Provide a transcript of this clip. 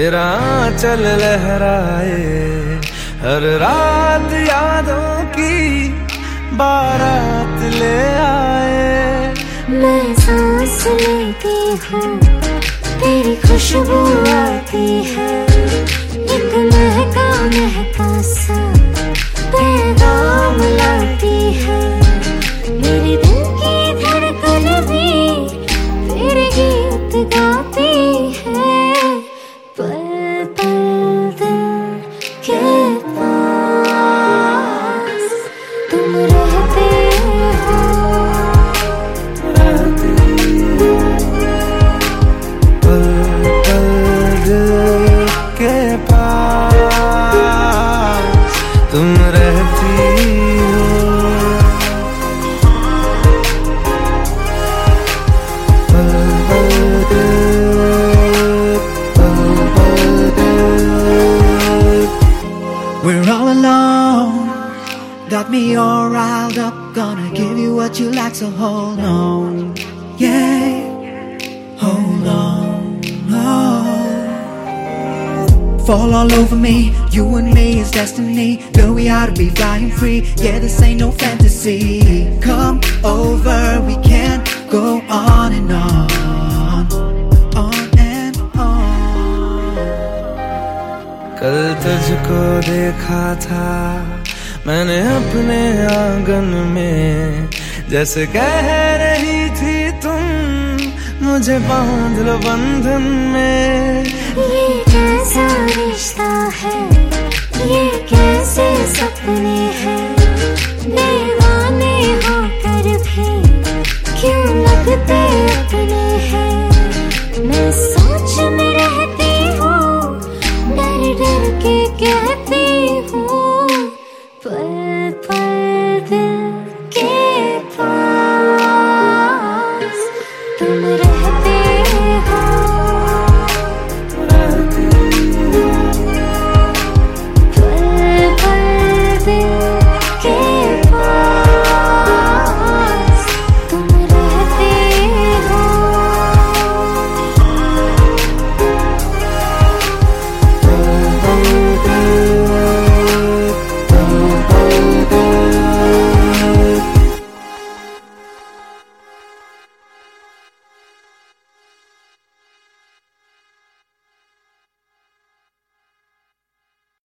तेरा आंचल लहराए, हर रात यादों की बारात ले आए। मैं सांस लेती हूँ, तेरी खुशबू आती है, एक महका महका सा पैगाम लाती है। मेरे दिल की धड़कन भी फिर गीत गाती है। पल पल दिल के पास तुम रहते हो, पल पल दिल के पास तुम रहती हो। We're all alone, got me all riled up. Gonna give you what you like, so hold on. Yeah, hold on. Fall all over me, you and me is destiny. Girl, we ought to be flying free. Yeah, this ain't no fantasy. Come over, we can go on and on. कल तुझको देखा था मैंने अपने आंगन में, जैसे कह रही थी तुम मुझे बांध लो बंधन में। ये कैसा रिश्ता है, ये कैसे सपने हैं, दीवाने होकर भी क्यों लगते अपने हैं। मैं सोच में रहती हूँ, डर डर के कह